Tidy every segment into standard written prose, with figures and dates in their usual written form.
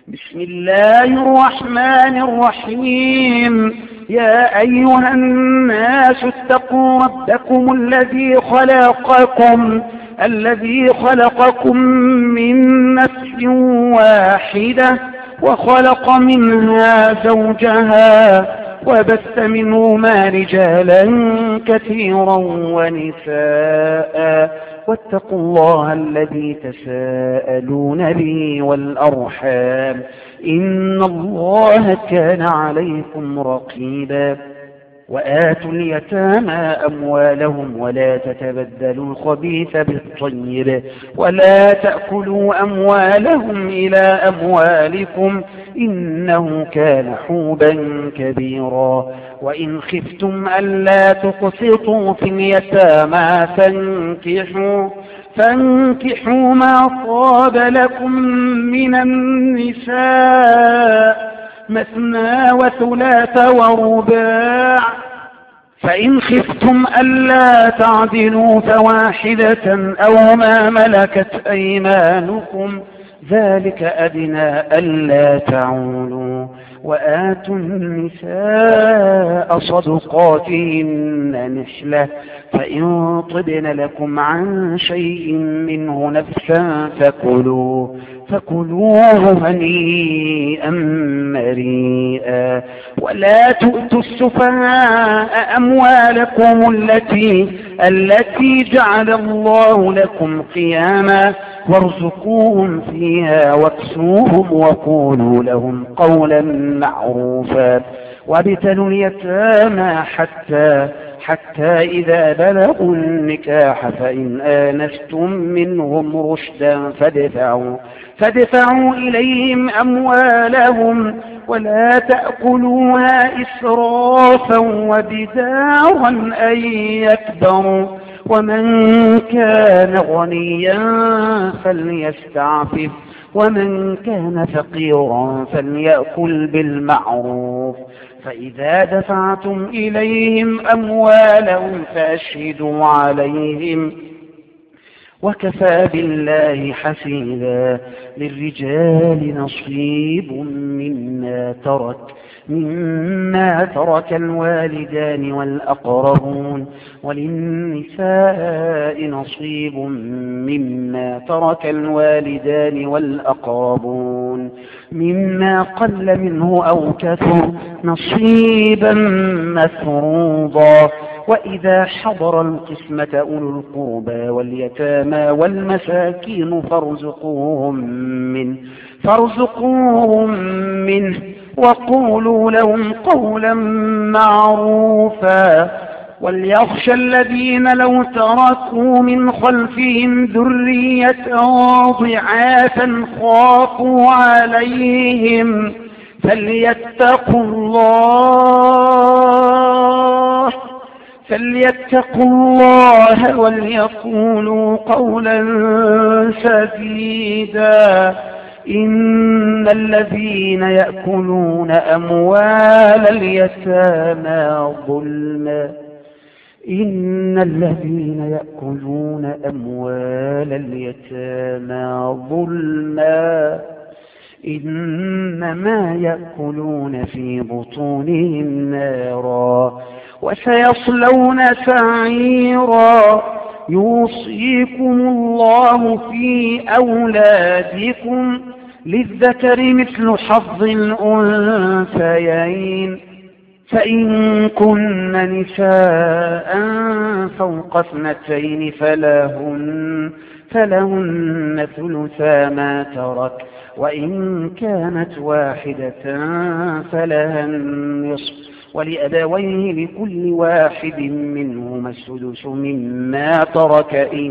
بسم الله الرحمن الرحيم. يا أيها الناس اتقوا ربكم الذي خلقكم من نفس واحدة وخلق منها زوجها وبث منهما رجالا كثيرا ونساء واتقوا الله الذي تساءلون به والأرحام إن الله كان عليكم رقيبا. وآتوا اليتامى أموالهم ولا تتبدلوا الخبيث بالطيب ولا تأكلوا أموالهم إلى أموالكم إنه كان حوبا كبيرا. وإن خفتم ألا تقسطوا في اليتامى فانكحوا ما طاب لكم من النساء مثنى وثلاث ورباع، فإن خفتم ألا تعدلوا فواحدة أو ما ملكت أيمانكم ذلك أدنى ألا تعولوا. وآتوا النساء صدقاتهن نحلة فإن طبن لكم عن شيء منه نفسا فكلوه هنيئا مريئا. ولا تؤتوا السفهاء أموالكم التي جعل الله لكم قياما وارزقوهم فيها واكسوهم وقولوا لهم قولا معروفا. وابتلوا اليتامى حتى إذا بلغوا النكاح فإن آنستم منهم رشدا فادفعوا إليهم أموالهم ولا تأكلوها إسرافا وبدارا أن يكبروا. ومن كان غنيا فليستعفف ومن كان فقيرا فليأكل بالمعروف. فإذا دفعتم إليهم أموالهم فأشهدوا عليهم وكفى بالله حسيبا. للرجال نصيب مما ترك الوالدان والأقربون وللنساء نصيب مما ترك الوالدان والأقربون مما قل منه أو كثر نصيبا مفروضا. وإذا حضر القسمة أولو القربى واليتامى والمساكين فارزقوهم منه وقولوا لهم قولا معروفا. وليخشى الذين لو تركوا من خلفهم ذرية ضعافا خافوا عليهم فليتقوا الله وليقولوا قولا سديدا. إن الذين يأكلون أموال اليتامى ظلما إنما يأكلون في بطونهم نارا وسيصلون سعيرا. يوصيكم الله في أولادكم للذكر مثل حظ الأنثيين فإن كن نساء فوق 2 فلهن ثلثا ما ترك وإن كانت واحدة فلها النصف ولأبويه لكل واحد منهما السدس مما ترك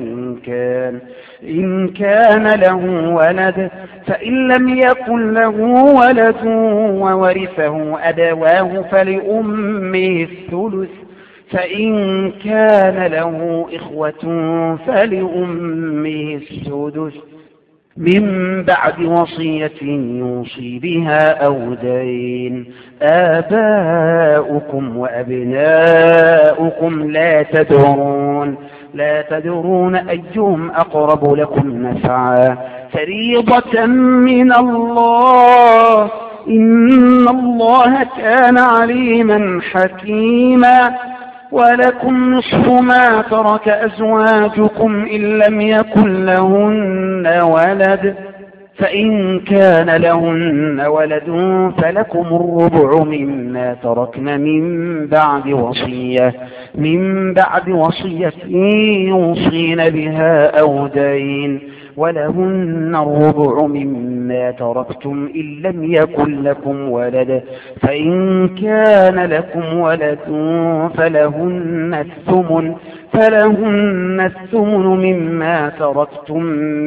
إن كان له ولد. فإن لم يكن له ولد وورثه أبواه فلأمه الثلث فإن كان له إخوة فلأمه السدس من بعد وصية يوصي بها أو دين. آباؤكم وأبناؤكم لا لا تدرون أيهم أقرب لكم نفعا فريضة من الله إن الله كان عليما حكيما ولكم نصف ما ترك أزواجكم إن لم يكن لهن ولد فإن كان لهن ولد فلكم الربع مما تركن من بعد وصية يوصين بها أو دين ولهن الربع مما تركتم إن لم يكن لكم ولد فإن كان لكم ولد فلهن الثمن مما تركتم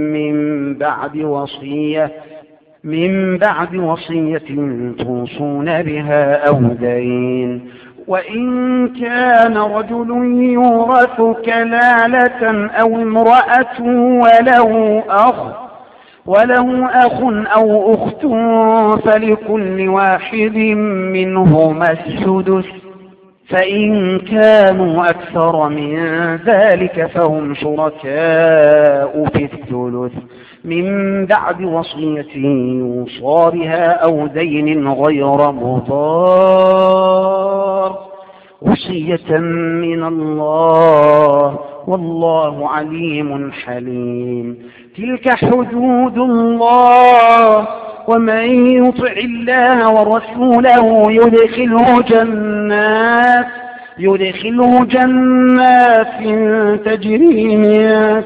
من بعد وصية توصون بها أو دين وإن كان رجل يورث كلالة أو امرأة وله أخ أو أخت فلكل واحد منهما السدس فإن كانوا أكثر من ذلك فهم شركاء في الثلث من بعد وصية يوصى بها أو دين غير مضار وصية من الله والله عليم حليم تلك حدود الله ومن يطع الله ورسوله يدخله جنات تجري من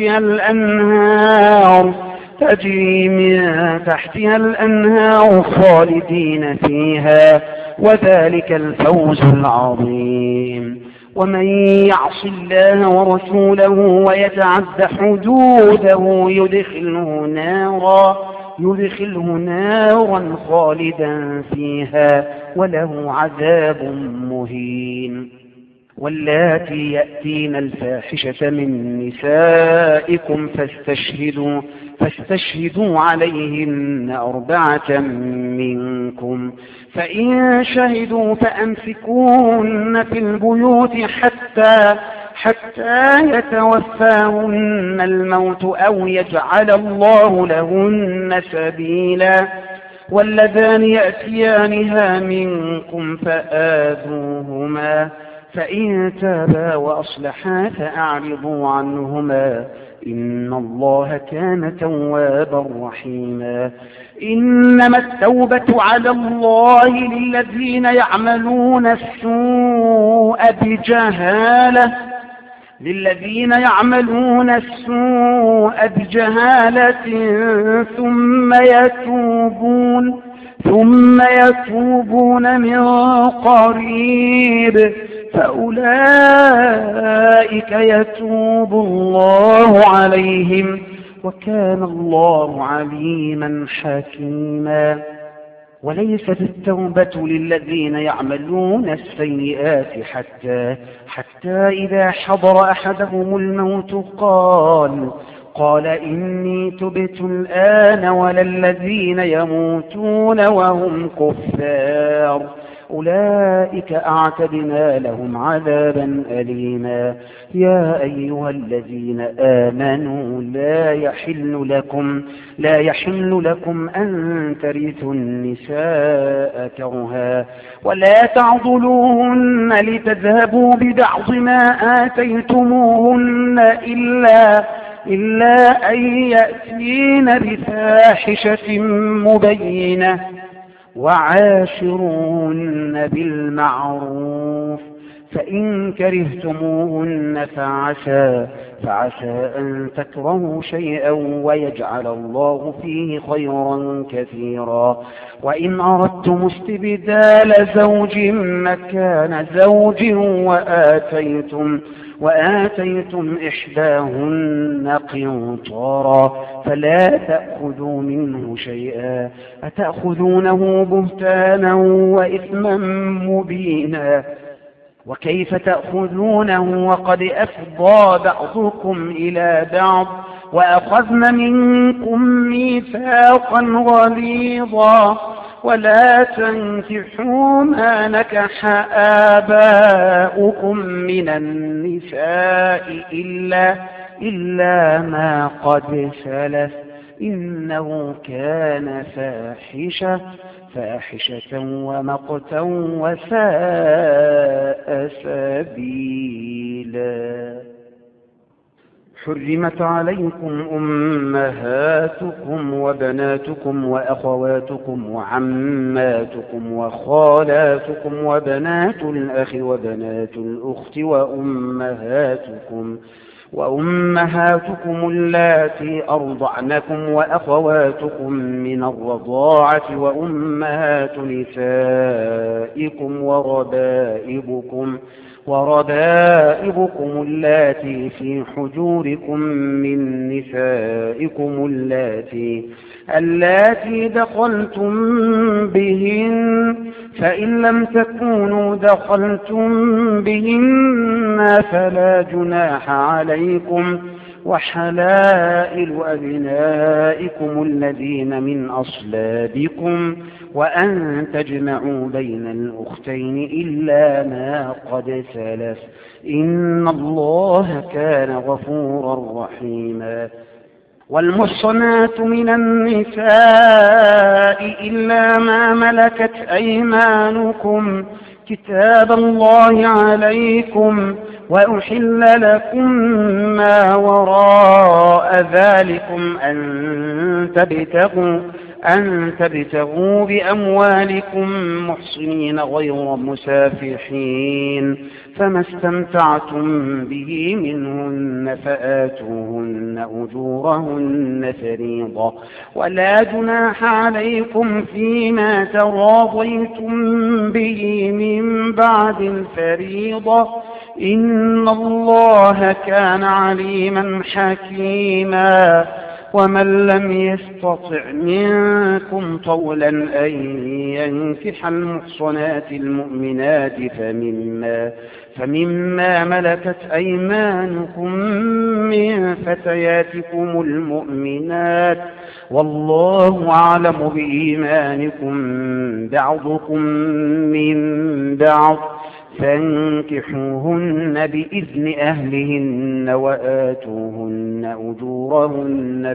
تحتها الأنهار خالدين فيها وذلك الفوز العظيم ومن يعص الله ورسوله ويتعد حدوده يدخله نارا خالدا فيها وله عذاب مهين واللاتي يأتين الفاحشة من نسائكم فاستشهدوا عليهن 4 منكم فإن شهدوا فأمسكوهن في البيوت حتى يتوفاهن الموت أو يجعل الله لهن سبيلا واللذان يأتيانها منكم فآذوهما فإن تابا وأصلحا فأعرضوا عنهما إن الله كان توابا رحيما إنما التوبة على الله للذين يعملون السوء بجهالة ثم يتوبون من قريب فأولئك يتوب الله عليهم وكان الله عليما حكيما وليست التوبة للذين يعملون السيئات حتى إذا حضر أحدهم الموت قال إني تبت الآن ولا الذين يموتون وهم كفار أولئك أعتدنا لهم عذابا أليما يا أيها الذين آمنوا لا يحل لكم أن ترثوا النساء كرها ولا تعضلوهن لتذهبوا ببعض ما آتيتموهن إلا أن يأتين بفاحشة مبينة وعاشروهن بالمعروف فإن كرهتموهن فعسى أن تكرهوا شيئا ويجعل الله فيه خيرا كثيرا وإن أردتم استبدال زوج مكان زوج وآتيتم إحداهن قنطارا فلا تأخذوا منه شيئا أتأخذونه بهتانا وإثما مبينا وكيف تأخذونه وقد أفضى بعضكم إلى بعض وأخذن منكم ميثاقا غليظا ولا تنكحوا ما نكح آباؤكم من النساء إلا ما قد سلف إنه كان فاحشة ومقتا وساء سبيلا. حرمت عليكم أمهاتكم وبناتكم وأخواتكم وعماتكم وخالاتكم وبنات الأخ وبنات الأخت وأمهاتكم اللاتي أرضعنكم وأخواتكم من الرضاعة وأمهات نسائكم وربائبكم اللاتي في حجوركم من نسائكم اللاتي دخلتم بهن، فإن لم تكونوا دخلتم بهن فلا جناح عليكم، وحلائل أبنائكم الذين من أصلابكم، وأن تجمعوا بين الأختين إلا ما قد سلف إن الله كان غفورا رحيما. والمحصنات من النساء إلا ما ملكت أيمانكم كتاب الله عليكم، وأحل لكم ما وراء ذلكم أن تبتغوا بأموالكم محصنين غير مسافحين، فما استمتعتم به منهن فآتوهن أجورهن فريضة، ولا جناح عليكم فيما تراضيتم به من بعد الفريضة إن الله كان عليما حكيما. ومن لم يستطع منكم طولا أن ينكح المحصنات المؤمنات فمما ملكت أيمانكم من فتياتكم المؤمنات، والله أعلم بإيمانكم بعضكم من بعض، فانكحوهن بإذن أهلهن وآتوهن أجورهن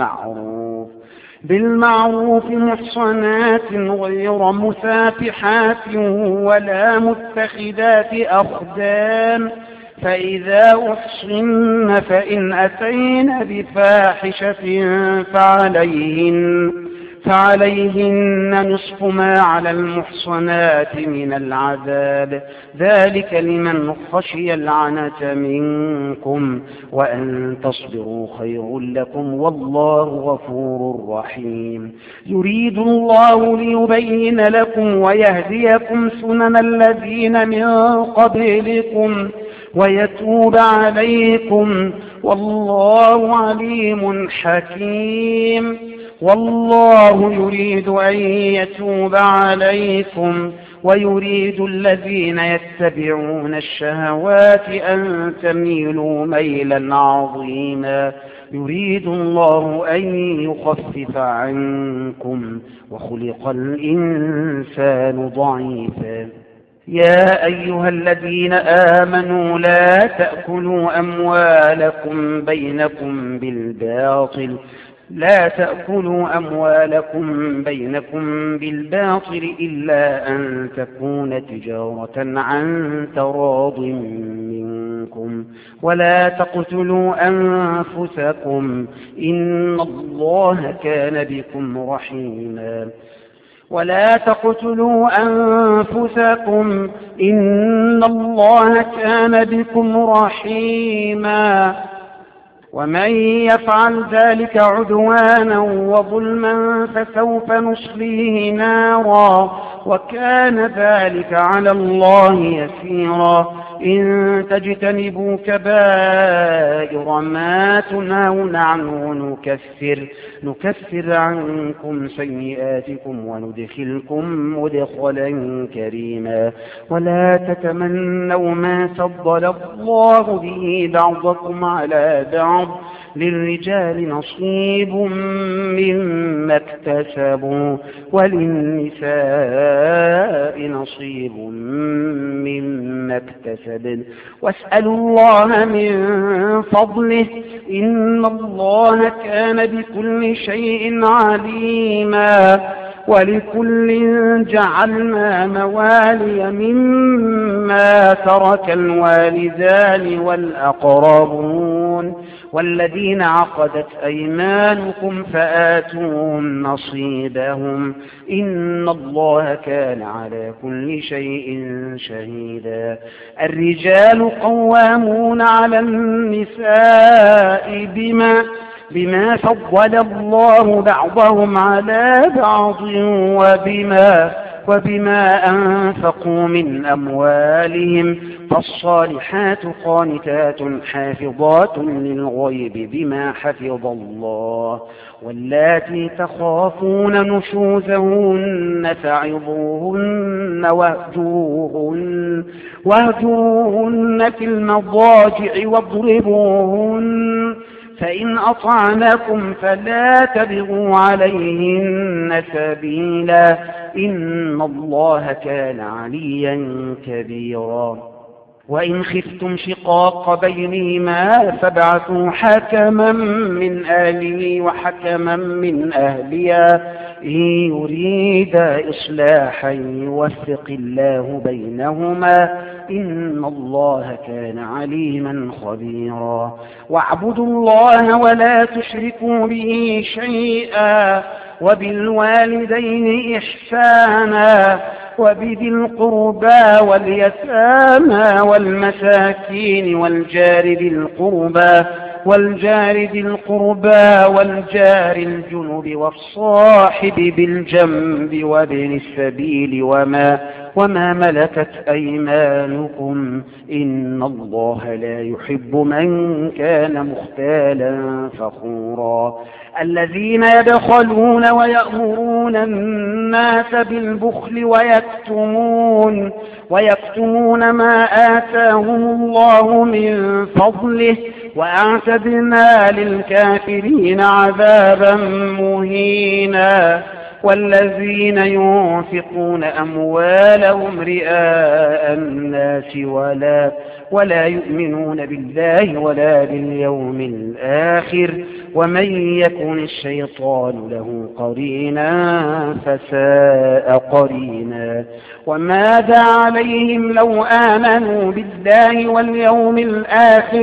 بالمعروف محصنات غير مسافحات ولا متخذات أخدان، فإذا أحصن فإن أتين بفاحشة فعليهن نصف ما على المحصنات من العذاب، ذلك لمن خشي العنة منكم، وأن تصبروا خير لكم والله غفور رحيم. يريد الله ليبين لكم ويهديكم سنن الذين من قبلكم ويتوب عليكم، والله عليم حكيم. والله يريد أن يتوب عليكم ويريد الذين يتبعون الشهوات أن تميلوا ميلا عظيما. يريد الله أن يخفف عنكم وخلق الإنسان ضعيفا. يا أيها الذين آمنوا لا تأكلوا أموالكم بالباطل إلا أن تكون تجارة عن تراض منكم، ولا تقتلوا أنفسكم إن الله كان بكم رحيما. ومن يفعل ذلك عدوانا وظلما فسوف نصليه نارا، وكان ذلك على الله يسيرا. إن تجتنبوا كبائر ما تنهون عنه نكفر عنكم سيئاتكم وندخلكم مدخلا كريما. ولا تتمنوا ما فضل الله به بعضكم على بعض للرجال نصيب مما اكتسبوا وللنساء نصيب مما اكتسبن واسألوا الله من فضله إن الله كان بكل شيء عليما. ولكل جعلنا موالي مما ترك الوالدان والأقربون والذين عقدت أيمانكم فآتوهم نصيبهم إن الله كان على كل شيء شهيدا. الرجال قوامون على النساء بما فضل الله بعضهم على بعض وبما أنفقوا من أموالهم فالصالحات قانتات حافظات للغيب بما حفظ الله. واللاتي تخافون نشوزهن فعظوهن واهجروهن في المضاجع واضربوهن فإن أطعنكم فلا تبغوا عليهن سبيلا إن الله كان عليا كبيرا. وإن خفتم شقاق بينهما فابعثوا حكما من أهله وحكما من أهلها إن يريدا إصلاحا يوفق الله بينهما إن الله كان عليما خبيرا. واعبدوا الله ولا تشركوا به شيئا وبالوالدين إحسانا وبذي القربى واليتامى والمساكين والجار ذي القربى والجار الجنب والصاحب بالجنب وابن السبيل وما ملكت أيمانكم إن الله لا يحب من كان مختالا فخورا. الذين يبخلون ويأمرون الناس بالبخل ويكتمون ما آتاهم الله من فضله وأعتدنا للكافرين عذابا مهينا. والذين ينفقون أموالهم رئاء الناس ولا يؤمنون بالله ولا باليوم الآخر ومن يكن الشيطان له قرينا فساء قرينا. وماذا عليهم لو آمنوا بالله واليوم الآخر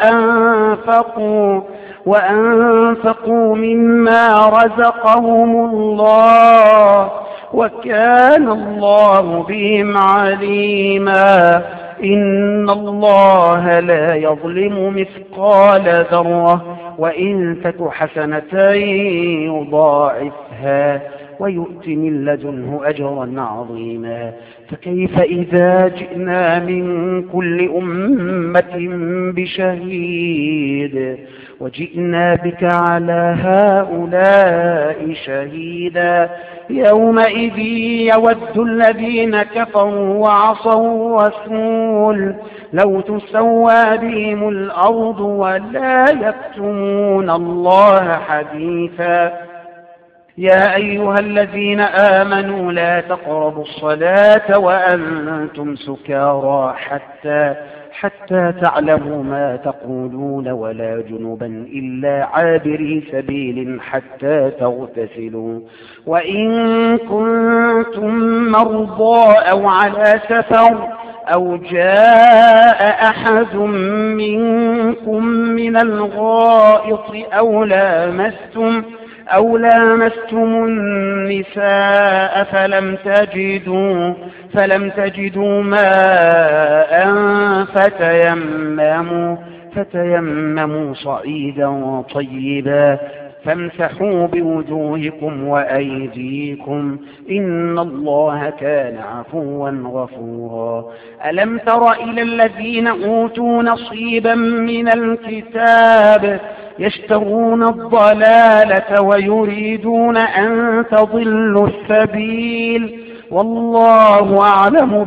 وأنفقوا مما رزقهم الله وكان الله بهم عليما. إن الله لا يظلم مثقال ذرة وإن تك حسنة يضاعفها ويؤت من لدنه أجرا عظيما. فكيف إذا جئنا من كل أمة بشهيد وجئنا بك على هؤلاء شهيدا يومئذ يود الذين كفروا وعصوا الرسول لو تسوى بهم الأرض ولا يكتمون الله حديثا. يا أيها الذين آمنوا لا تقربوا الصلاة وأنتم سكارى حتى تعلموا ما تقولون ولا جنبا إلا عابري سبيل حتى تغتسلوا وإن كنتم مرضى أو على سفر أو جاء أحد منكم من الغائط أو لامستم النساء فلم تجدوا ماء فتيمموا صعيدا طيبا فامسحوا بوجوهكم وأيديكم إن الله كان عفوا غفورا. ألم تر إلى الذين أوتوا نصيبا من الكتاب يشترون الضلالة ويريدون أن تضلوا السبيل والله أعلم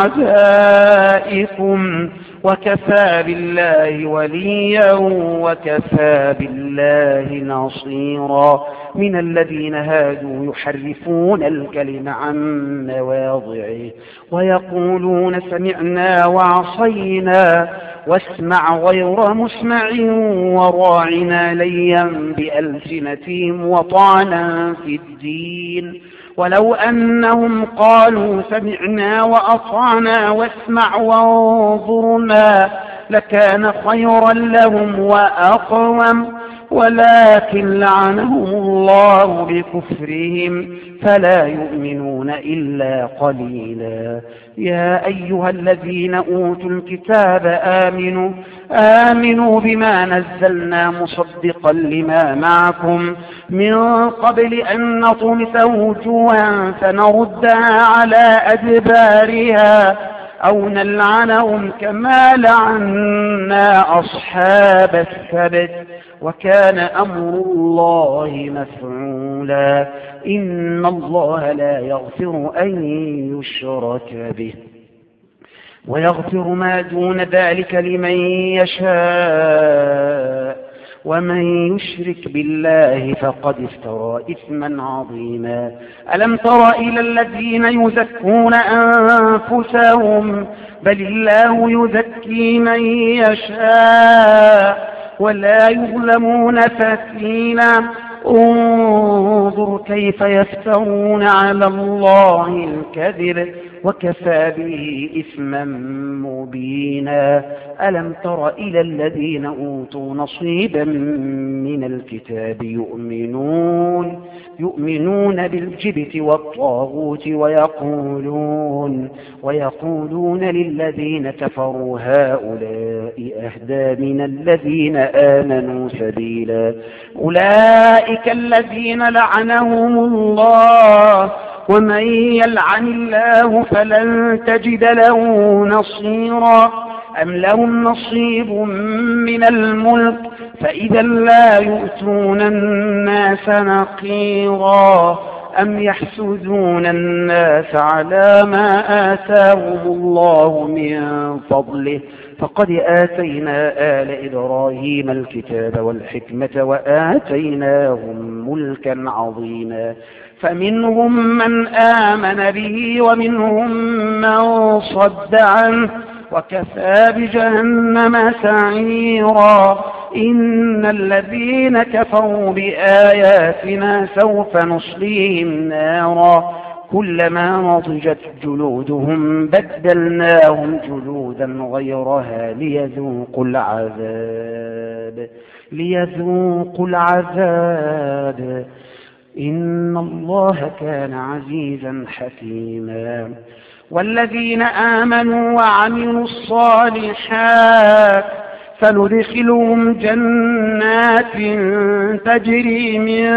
بأعدائكم وكفى بالله وليا وكفى بالله نصيرا. من الذين هادوا يحرفون الكلم عن مواضعه ويقولون سمعنا وعصينا واسمع غير مسمع وراعنا ليا بألسنتهم وطعنا في الدين ولو أنهم قالوا سمعنا وأطعنا واسمع وانظرنا لكان خيرا لهم وأقوم ولكن لعنهم الله بكفرهم فلا يؤمنون إلا قليلا. يا أيها الذين أوتوا الكتاب آمنوا بما نزلنا مصدقا لما معكم من قبل أن نطمس وجوها فنردها على أدبارها أو نلعنهم كما لعنا أصحاب السبت وكان أمر الله مفعولا. إن الله لا يغفر أن يشرك به ويغفر ما دون ذلك لمن يشاء ومن يشرك بالله فقد افترى إثما عظيما. ألم تر إلى الذين يزكون أنفسهم بل الله يزكي من يشاء ولا يظلمون فتيلا. انظر كيف يفترون على الله الكذب وكفى به إثما مبينا. ألم تر إلى الذين أوتوا نصيبا من الكتاب يؤمنون بالجبت والطاغوت ويقولون للذين كفروا هؤلاء أهدى من الذين آمنوا سبيلا. أولئك الذين لعنهم الله ومن يلعن الله فلن تجد له نصيرا. أم لهم نصيب من الملك فإذا لا يؤتون الناس نقيرا. أم يحسدون الناس على ما آتاهم الله من فضله فقد آتينا آل إبراهيم الكتاب والحكمة وآتيناهم ملكا عظيما. فمنهم من آمن به ومنهم من صد عنه وكفى بجهنم سعيرا. إن الذين كفروا بآياتنا سوف نصليهم نارا كلما نضجت جلودهم بدلناهم جلودا غيرها ليذوقوا العذاب إن الله كان عزيزا حكيما. والذين آمنوا وعملوا الصالحات فندخلهم جنات تجري من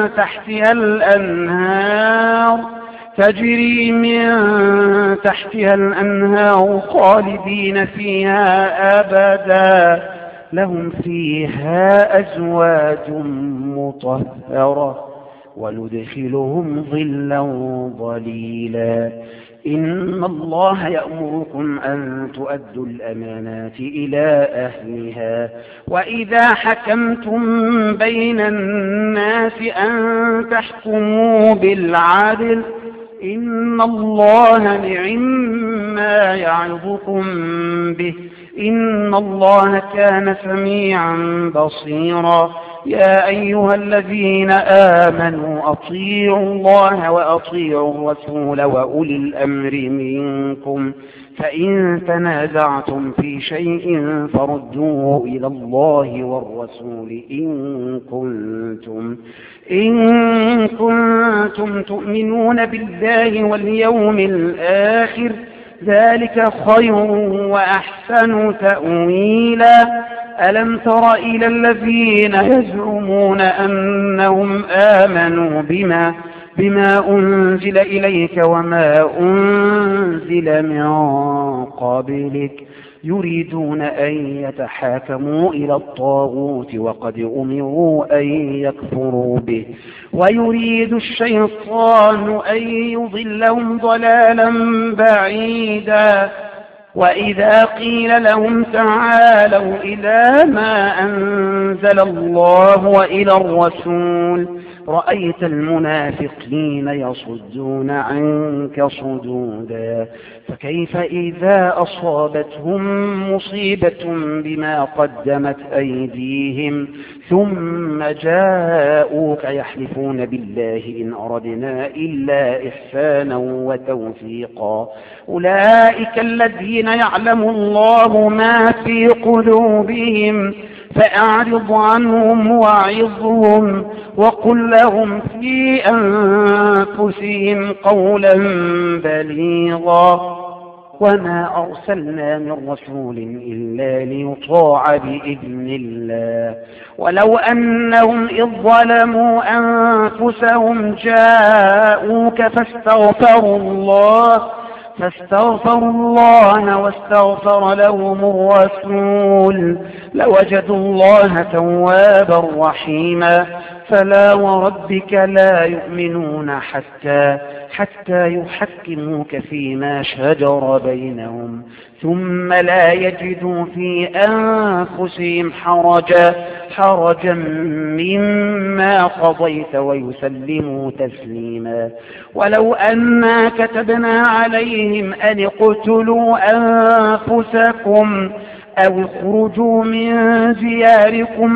تحتها الأنهار خالدين فيها أبدا لهم فيها أزواج مطهرة وندخلهم ظلا ظليلا. إن الله يأمركم أن تؤدوا الأمانات إلى أهلها وإذا حكمتم بين الناس أن تحكموا بالعدل إن الله نعما يعظكم به إن الله كان سميعا بصيرا. يا أيها الذين آمنوا أطيعوا الله وأطيعوا الرسول وأولي الأمر منكم فإن تنازعتم في شيء فردوه إلى الله والرسول إن كنتم تؤمنون بالله واليوم الآخر ذلك خير وأحسن تأويلا. ألم تر إلى الذين يزعمون أنهم آمنوا بما أنزل إليك وما أنزل من قبلك يريدون أن يتحاكموا إلى الطاغوت وقد أمروا أن يكفروا به ويريد الشيطان أن يضلهم ضلالا بعيدا وإذا قيل لهم تعالوا إلى ما أنزل الله وإلى الرسول رأيت المنافقين يصدون عنك صدودا فكيف إذا أصابتهم مصيبة بما قدمت أيديهم ثم جاءوك يحلفون بالله إن أردنا إلا إحسانا وتوفيقا أولئك الذين يعلم الله ما في قلوبهم فأعرض عنهم وعظهم وقل لهم في أنفسهم قولا بليغا وما أرسلنا من رسول إلا ليطاع بإذن الله ولو أنهم إذ ظلموا أنفسهم جاءوك فاستغفروا الله واستغفر لهم الرسول لوجدوا الله توابا رحيما فلا وربك لا يؤمنون حتى يحكموك فيما شجر بينهم ثم لا يجدوا في أنفسهم حرجا مما قضيت ويسلموا تسليما ولو أنا كتبنا عليهم أن اقتلوا أنفسكم أو اخرجوا من دياركم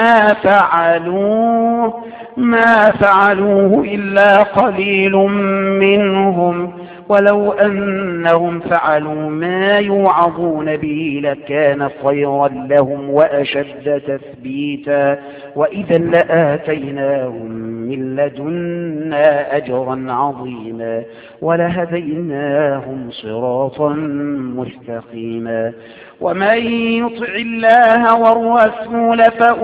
ما فعلوه إلا قليل منهم ولو أنهم فعلوا ما يوعظون به لكان خيرا لهم وأشد تثبيتا وإذا لآتيناهم من لدنا أجرا عظيما ولهديناهم صراطا مستقيما ومن يطع الله والرسول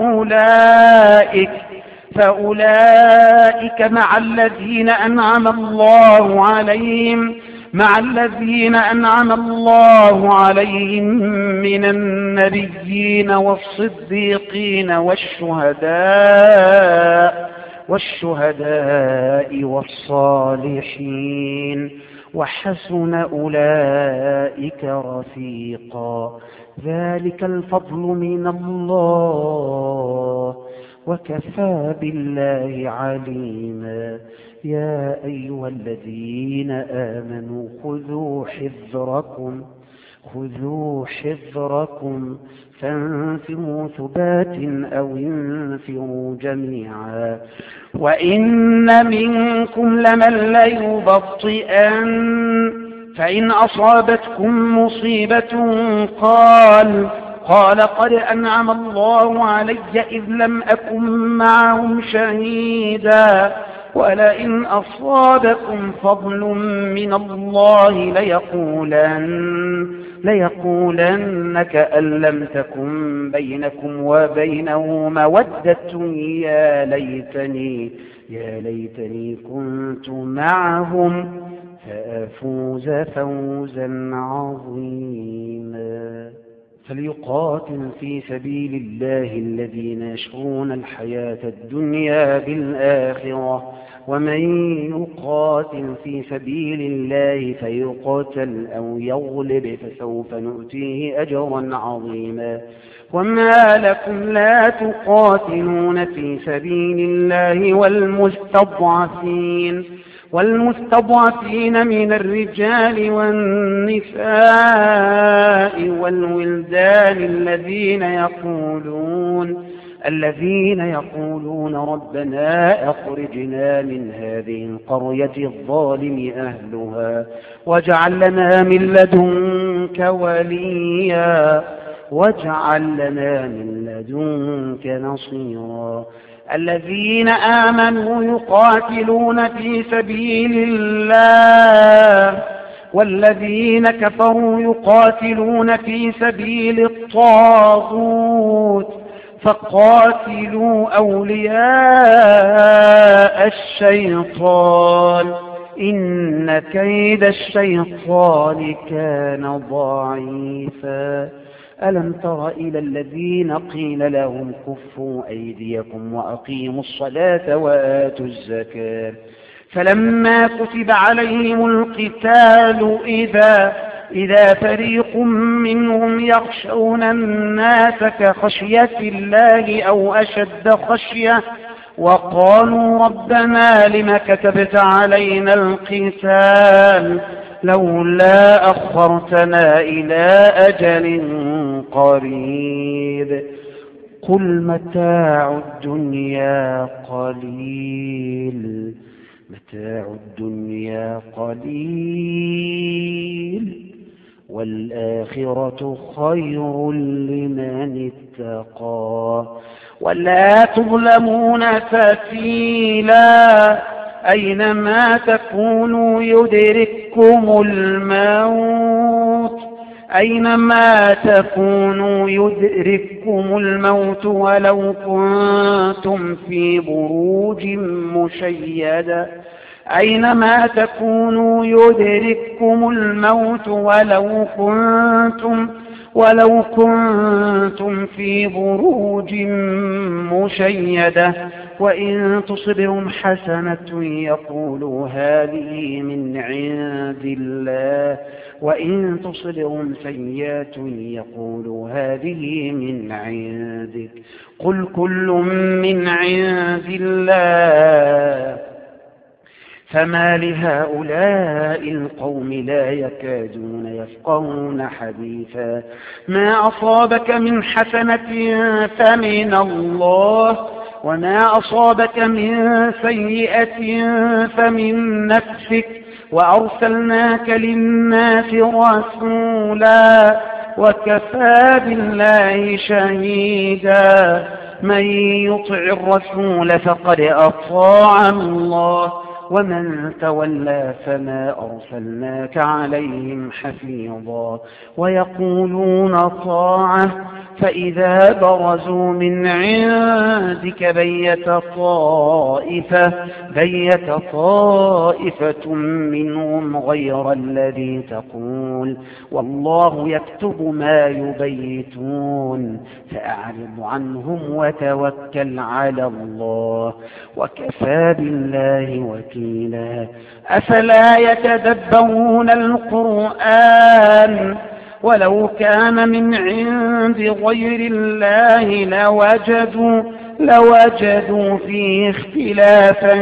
فأولئك مع الذين أنعم الله عليهم من النبيين والصديقين والشهداء والصالحين وحسن أولئك رفيقا ذلك الفضل من الله وكفى بالله عليما يا أيها الذين آمنوا خذوا حذركم فانفروا ثبات أو انفروا جميعا وإن منكم لمن ليبطئن فإن أصابتكم مصيبة قال قد أنعم الله علي إذ لم أكن معهم شهيدا ولئن أصابكم فضل من الله ليقولن كأن لم تكن بينكم وبينه مودة يا ليتني كنت معهم فأفوز فوزا عظيما فليقاتل في سبيل الله الذين يشرون الحياة الدنيا بالآخرة ومن يقاتل في سبيل الله فيقتل أو يغلب فسوف نؤتيه أجرا عظيما وما لكم لا تقاتلون في سبيل الله والمستضعفين من الرجال والنساء والولدان الذين يقولون ربنا أخرجنا من هذه القرية الظالم أهلها واجعل لنا من لدنك وليا واجعل لنا من لدنك نصيرا الذين آمنوا يقاتلون في سبيل الله والذين كفروا يقاتلون في سبيل الطاغوت فقاتلوا أولياء الشيطان إن كيد الشيطان كان ضعيفا ألم تر إلى الذين قيل لهم كفوا أيديكم وأقيموا الصلاة وآتوا الزكاة فلما كتب عليهم القتال إذا فريق منهم يخشون الناس كخشية الله أو أشد خشية وقالوا ربنا لم كتبت علينا القتال لولا أخرتنا إلى أجل قريب قل متاع الدنيا قليل والآخرة خير لمن اتقى ولا تظلمون فتيلا أينما تكونوا يدرككم الموت ولو كنتم في بروج مشيدة ولو كنتم في بروج مشيدة وإن تصبهم حسنة يقولوا هذه من عند الله وإن تصبهم سيئة يقولوا هذه من عندك قل كل من عند الله فما لهؤلاء القوم لا يكادون يفقهون حديثا ما أصابك من حسنة فمن الله وما أصابك من سيئة فمن نفسك وأرسلناك للناس رسولا وكفى بالله شهيدا من يطع الرسول فقد أطاع الله ومن تولى فما أرسلناك عليهم حفيظا ويقولون طاعة فإذا برزوا من عندك بيت طائفة منهم غير الذي تقول والله يكتب ما يبيتون فأعرض عنهم وتوكل على الله وكفى بالله وكيلا أفلا يتدبرون القرآن ولو كان من عند غير الله لوجدوا فيه اختلافا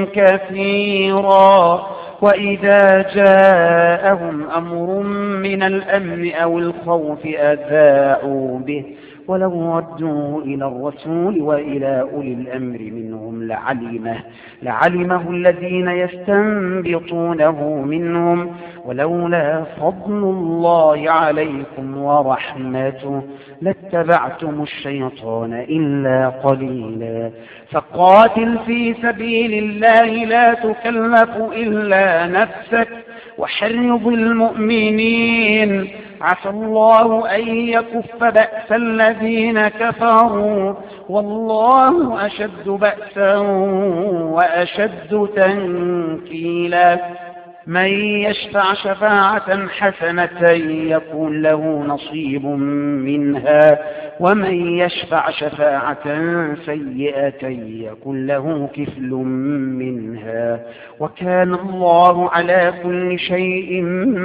كثيرا وإذا جاءهم أمر من الأمن أو الخوف أذاعوا به ولو ردوا إلى الرسول وإلى أولي الأمر منهم لعلمه الذين يستنبطونه منهم ولولا فضل الله عليكم ورحمته لاتبعتم الشيطان إلا قليلا فقاتل في سبيل الله لا تكلف إلا نفسك وحرض المؤمنين عسى الله أن يكف بأس الذين كفروا والله أشد بأسا وأشد تنكيلا من يشفع شفاعة حسنة يكون له نصيب منها ومن يشفع شفاعة سيئة يكون له كفل منها وكان الله على كل شيء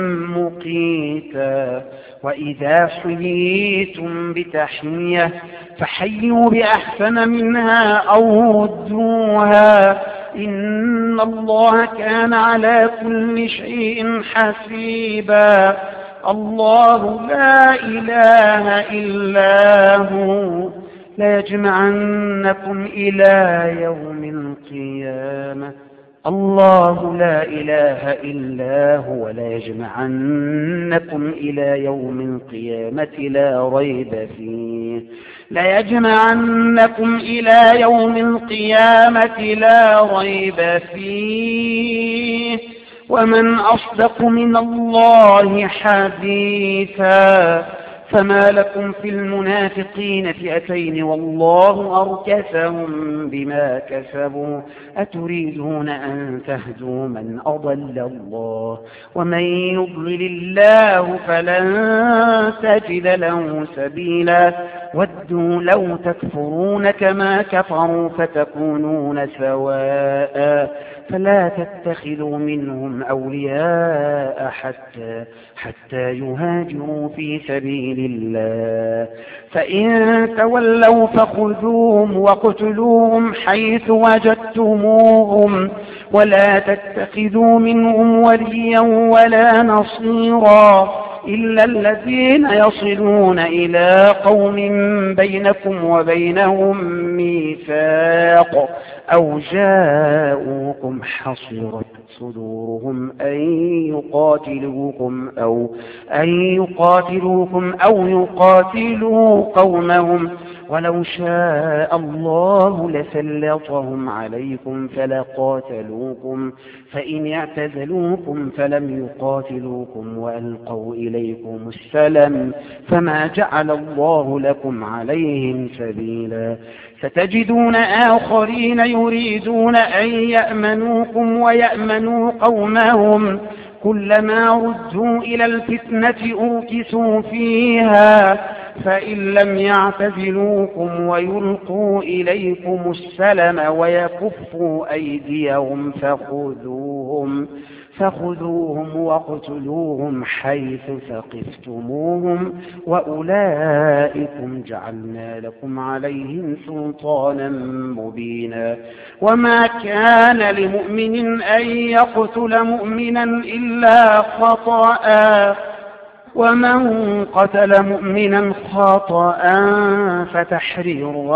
مقيتا وإذا حييتم بتحية فحيوا بأحسن منها أو ردوها إن الله كان على كل شيء حسيبا الله لا إله إلا هو ليجمعنكم إلى يوم القيامة الله لا إله إلا هو ليجمعنكم إلى يوم القيامة لا ريب فيه ليجمعنكم إلى يوم القيامة لا ريب فيه ومن أصدق من الله حديثا. فما لكم في المنافقين فئتين والله أركسهم بما كسبوا أتريدون أن تهدوا من أضل الله ومن يضلل الله فلن تجد له سبيلا ودوا لو تكفرون كما كفروا فتكونون سواء فلا تتخذوا منهم أولياء حتى يهاجروا في سبيل الله فإن تولوا فخذوهم واقتلوهم حيث وجدتموهم ولا تتخذوا منهم وليا ولا نصيرا إلا الذين يصلون إلى قوم بينكم وبينهم ميثاق أو جاءوكم حصرت صدورهم أن يقاتلوكم أو يقاتلوا قومهم ولو شاء الله لسلطهم عليكم فلقاتلوكم فإن اعتزلوكم فلم يقاتلوكم وألقوا إليكم السلم فما جعل الله لكم عليهم سبيلا ستجدون آخرين يريدون أن يأمنوكم ويأمنوا قومهم كلما ردوا إلى الفتنة أركسوا فيها فإن لم يعتزلوكم ويلقوا إليكم السلم ويكفوا أيديهم فخذوهم واقتلوهم حيث ثقفتموهم وأولئكم جعلنا لكم عليهم سلطانا مبينا وما كان لمؤمن أن يقتل مؤمنا إلا خطأ ومن قتل مؤمنا خطأ فتحرير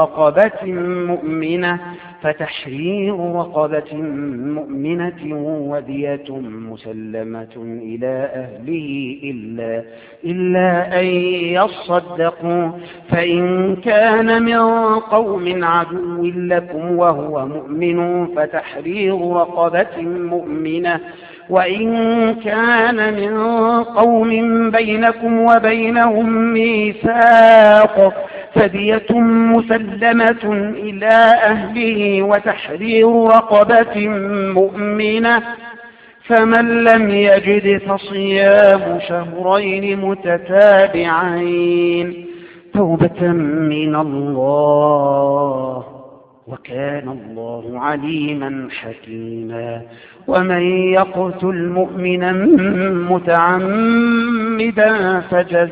رقبة مؤمنة ودية مسلمة إلى أهله إلا أن يصدقوا فإن كان من قوم عدو لكم وهو مؤمن فتحرير رقبة مؤمنة وإن كان من قوم بينكم وبينهم ميثاق فدية مسلمة إلى أهله وتحرير رقبة مؤمنة فمن لم يجد فصيام شهرين متتابعين توبة من الله وكان الله عليما حكيما ومن يقتل مؤمنا متعمدا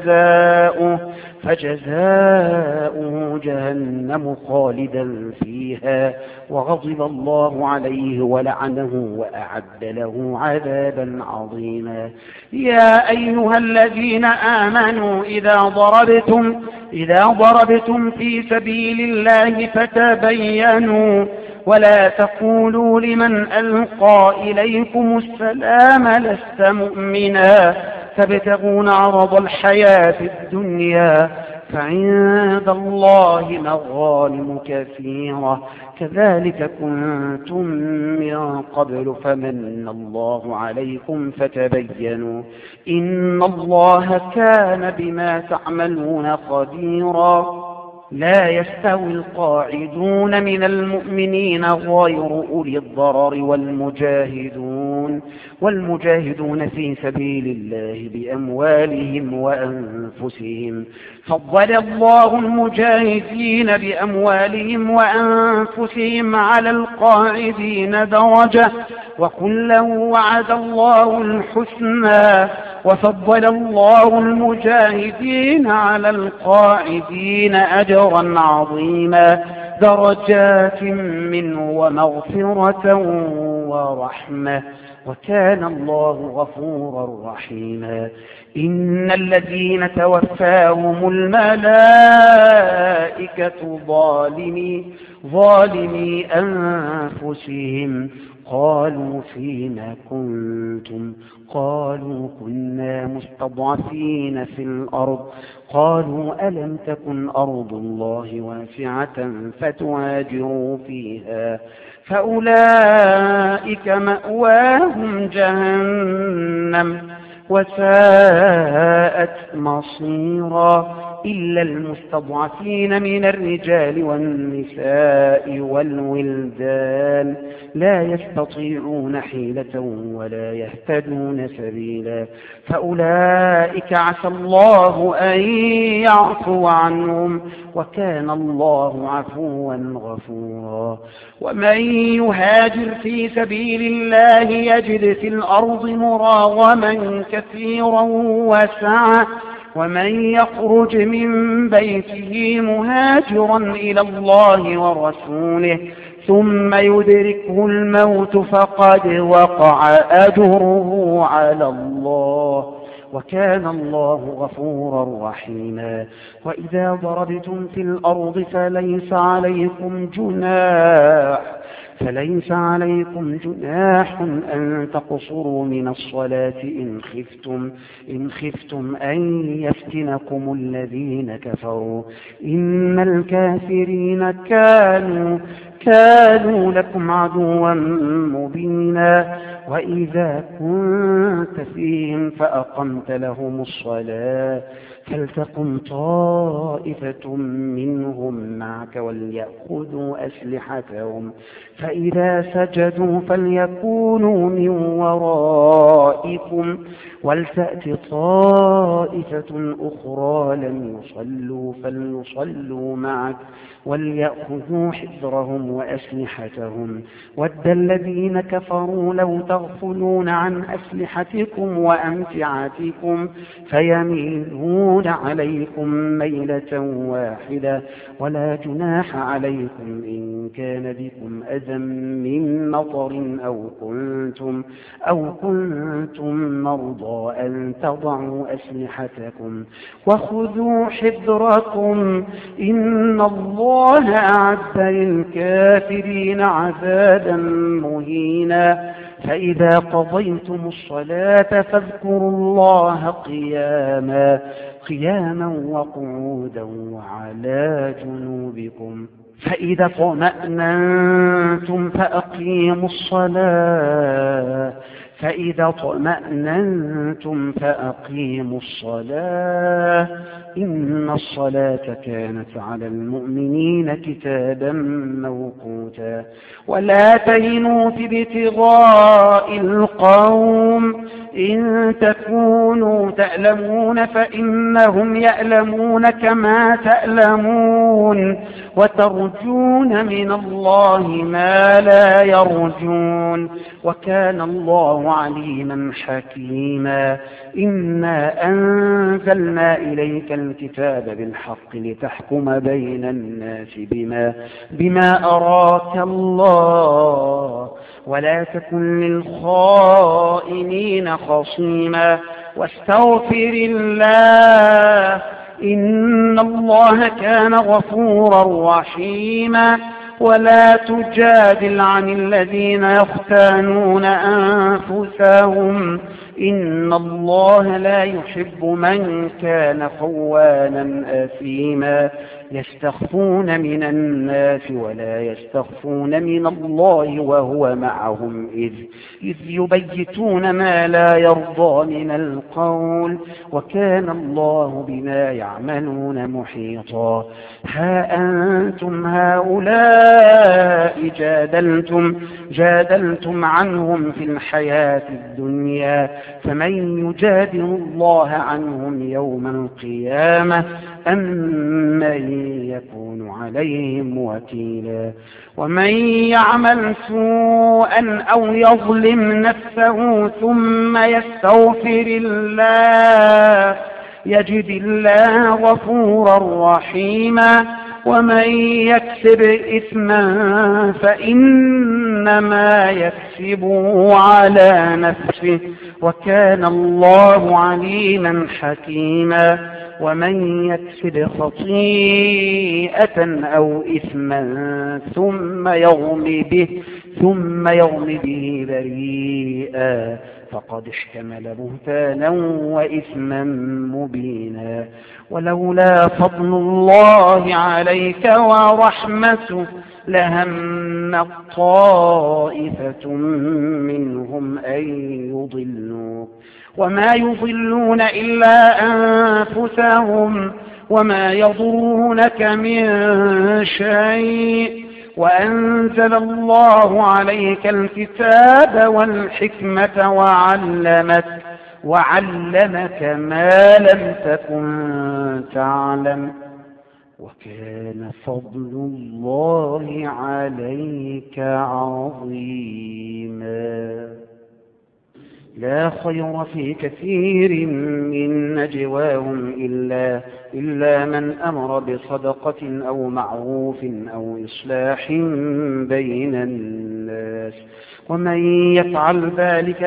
فجزاؤه جهنم خالدا فيها وغضب الله عليه ولعنه وأعد له عذابا عظيما يا أيها الذين آمنوا إذا ضربتم في سبيل الله فتبينوا ولا تقولوا لمن ألقى إليكم السلام لست مؤمنا تبتغون عرض الحياة الدنيا فعند الله مغانم كثيرة كذلك كنتم من قبل فمن الله عليكم فتبينوا إن الله كان بما تعملون خبيرا لا يستوي القاعدون من المؤمنين غير أولي الضرر والمجاهدون في سبيل الله بأموالهم وأنفسهم فضل الله المجاهدين بأموالهم وأنفسهم على القاعدين درجة وكلا وعد الله الحسنى وفضل الله المجاهدين على القاعدين أجرا عظيما درجات منه ومغفرة ورحمة وكان الله غفورا رحيما إن الذين توفاهم الملائكة ظالمي أنفسهم قالوا فيما كنتم قالوا كنا مستضعفين في الأرض قالوا ألم تكن أرض الله واسعة فتهاجروا فيها فأولئك مأواهم جهنم وساءت مصيرا إلا المستضعفين من الرجال والنساء والولدان لا يستطيعون حيلة ولا يهتدون سبيلا فأولئك عسى الله أن يعفو عنهم وكان الله عفوا غفورا ومن يهاجر في سبيل الله يجد في الأرض مراغما كثيرا وسعة ومن يخرج من بيته مهاجرا إلى الله ورسوله ثم يدركه الموت فقد وقع أجره على الله وكان الله غفورا رحيما وإذا ضربتم في الأرض فليس عليكم جناح أن تقصروا من الصلاة إن خفتم أن يفتنكم الذين كفروا إن الكافرين كانوا لكم عدوا مبينا وإذا كنت فيهم فأقمت لهم الصلاة فلتقم طائفة منهم معك وليأخذوا أسلحتهم فإذا سجدوا فليكونوا من ورائكم ولتأت طائفة أخرى لم يصلوا فليصلوا معك وليأخذوا حذرهم وأسلحتهم ود الذين كفروا لو تغفلون عن أسلحتكم وأمتعتكم فيميلون عليكم ميلة واحدة ولا جناح عليكم إن كان بكم أذى من مطر أو كنتم مرضى أن تضعوا أسلحتكم وخذوا حذركم إن الله أعد للكافرين عذابا مهينا فإذا قضيتم الصلاة فاذكروا الله قياما وقعودا وعلى جنوبكم فإذا اطمأننتم فأقيموا الصلاة إن الصلاة كانت على المؤمنين كتابا موقوتا ولا تهنوا في ابتغاء القوم إن تكونوا تألمون فإنهم يألمون كما تألمون وترجون من الله ما لا يرجون وكان الله عليما حكيما إنا أنزلنا إليك الكتاب بالحق لتحكم بين الناس بما أراك الله ولا تكن للخائنين خصيما واستغفر الله إن الله كان غفورا رحيما ولا تجادل عن الذين يختانون أنفسهم إن الله لا يحب من كان خوانا أثيما يستخفون من الناس ولا يستخفون من الله وهو معهم إذ يبيتون ما لا يرضى من القول وكان الله بما يعملون محيطا ها أنتم هؤلاء جادلتم عنهم في الحياة الدنيا فمن يجادل الله عنهم يوم القيامة أم من يكون عليهم وكيلا ومن يعمل سوءا أو يظلم نفسه ثم يستغفر الله يجد الله غفورا رحيما ومن يكسب إثما فإنما يكسبه على نفسه وكان الله عليما حكيما ومن يكسب خطيئة أو إثما ثم يرم به بريئا فقد احتمل بهتانا وإثما مبينا ولولا فضل الله عليك ورحمته لهم طائفة منهم أن يضلوك وما يضلون إلا أنفسهم وما يضرونك من شيء وأنزل الله عليك الكتاب والحكمة وعلمك ما لم تكن تعلم وكان فضل الله عليك عظيما. لا خير في كثير من نجواهم إلا من أمر بصدقة أو معروف أو إصلاح بين الناس ومن يفعل ذلك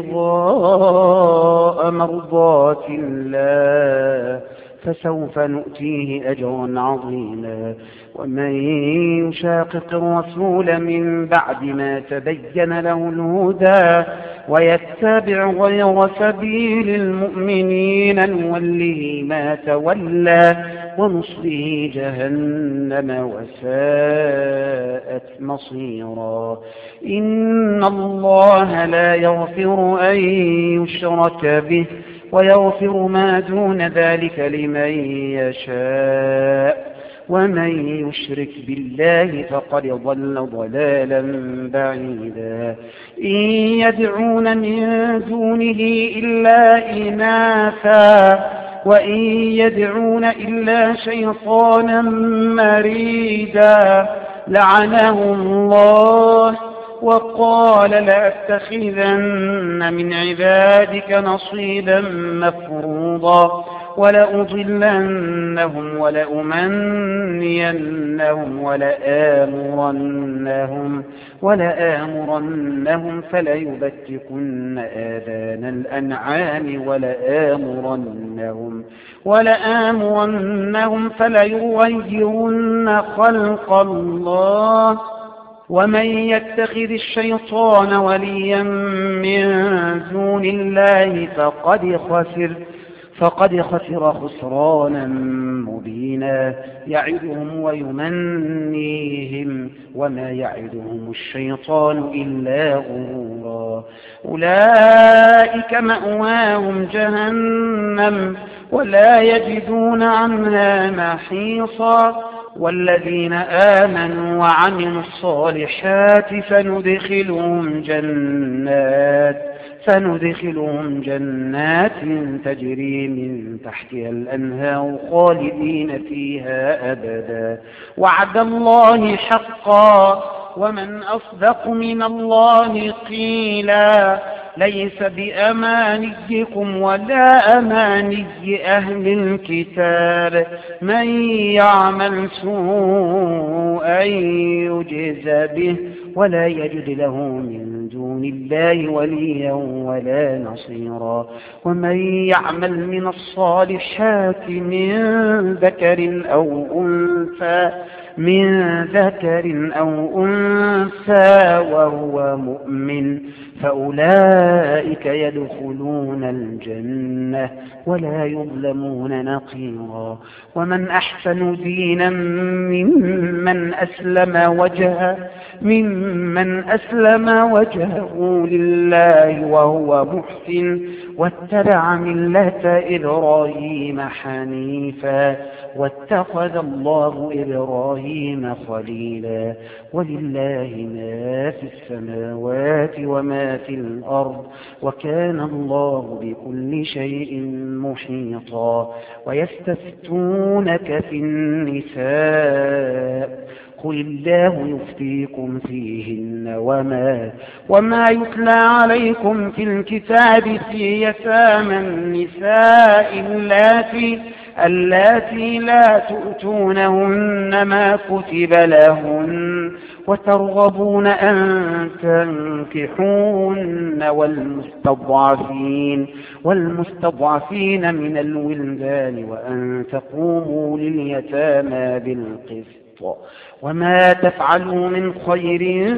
ابتغاء مرضات الله فسوف نؤتيه أجرا عظيما. ومن يشاقق الرسول من بعد ما تبين له الهدى ويتبع غير سبيل المؤمنين نوله ما تولى ونصله جهنم وساءت مصيرا. إن الله لا يغفر أن يشرك به ويغفر ما دون ذلك لمن يشاء ومن يشرك بالله فقد ضل ضلالا بعيدا. إن يدعون من دونه إلا إناثا وإن يدعون إلا شيطانا مريدا لعنه الله وقال لأتخذن من عبادك نصيبا مفروضا ولأضلنهم ولأمنينهم ولآمرنهم فليبتكن آذان الأنعام ولآمرنهم فليغيرن خلق الله ومن يتخذ الشيطان وليا من دون الله فقد خسر خسرانا مبينا. يعدهم ويمنيهم وما يعدهم الشيطان إلا غرورا. أولئك مأواهم جهنم ولا يجدون عنها محيصا. والذين آمنوا وعملوا الصالحات سندخلهم جنات تجري من تحتها الأنهار خالدين فيها أبدا وعد الله حقا ومن أصدق من الله قيلا. ليس بأمانيكم ولا أماني أهل الكتاب من يعمل سوءا يجز به ولا يجد له من دون الله وليا ولا نصيرا. ومن يعمل من الصالحات من ذكر أو أنثى وهو مؤمن فأولئك يدخلون الجنة ولا يظلمون نقيرا. ومن أحسن دينا ممن أسلم وجهه لله وهو محسن واتبع ملة إبراهيم حنيفا واتخذ الله إبراهيم خليلا. ولله ما في السماوات وما في الأرض وكان الله بكل شيء محيطا. ويستفتونك في النساء قل الله يفتيكم فيهن وما يتلى عليكم في الكتاب في يتامى النساء اللاتي لا تؤتونهن ما كتب لهن وترغبون أن تنكحون والمستضعفين من الولدان وأن تقوموا لليتامى بالقسط وما تفعلوا من خير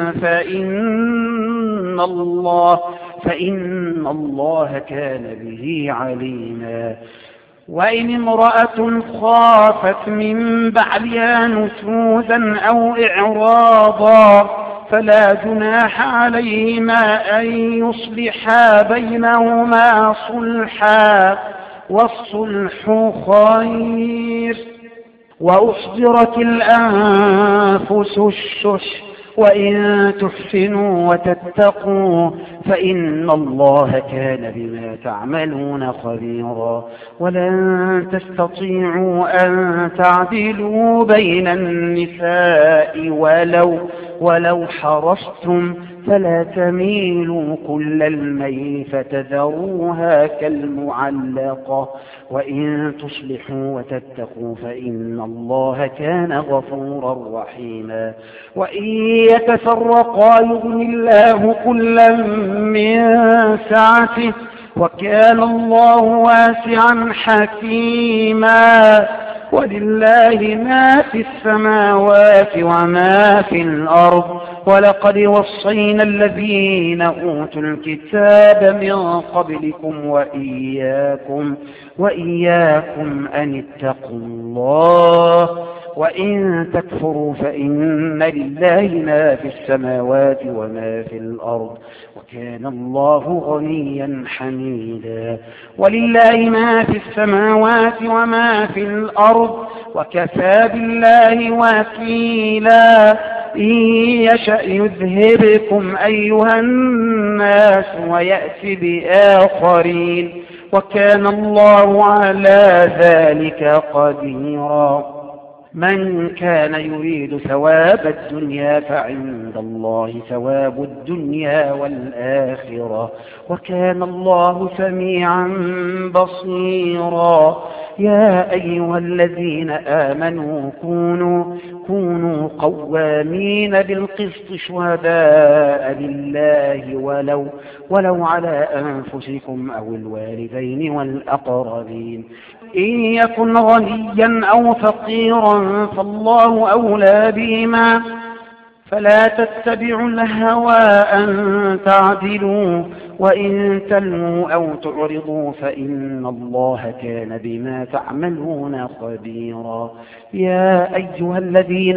فإن الله كان به عليما. وإن امرأة خافت من بعلها نشوزا أو إعراضا فلا جناح عليهما أن يصلحا بينهما صلحا والصلح خير. وأحضرت الأنفس الشح وإن تحسنوا وتتقوا فإن الله كان بما تعملون خبيرا. ولن تستطيعوا أن تعدلوا بين النساء ولو حرصتم فلا تميلوا كل الميل فتذروها كالمعلقة. وإن تصلحوا وتتقوا فإن الله كان غفورا رحيما. وإن يتفرقا يغن الله كلا من سعته وكان الله واسعا حكيما. ولله ما في السماوات وما في الأرض ولقد وصينا الذين أوتوا الكتاب من قبلكم وإياكم أن اتقوا الله. وإن تكفروا فإن لله ما في السماوات وما في الأرض وكان الله غنيا حميدا. ولله ما في السماوات وما في الأرض وكفى بالله وكيلا. إن يشأ يذهبكم أيها الناس ويأتي بآخرين وكان الله على ذلك قديرا. من كان يريد ثواب الدنيا فعند الله ثواب الدنيا والآخرة وكان الله سميعا بصيرا. يا أيها الذين آمنوا كونوا قوامين بالقسط شهداء لله ولو على أنفسكم أو الوالدين والأقربين. إن يكن غنيا أو فقيرا فالله أولى بهما فلا تتبعوا الهوى أن تعدلوا وإن تلووا أو تعرضوا فإن الله كان بما تعملون خبيرا. يا أيها الذين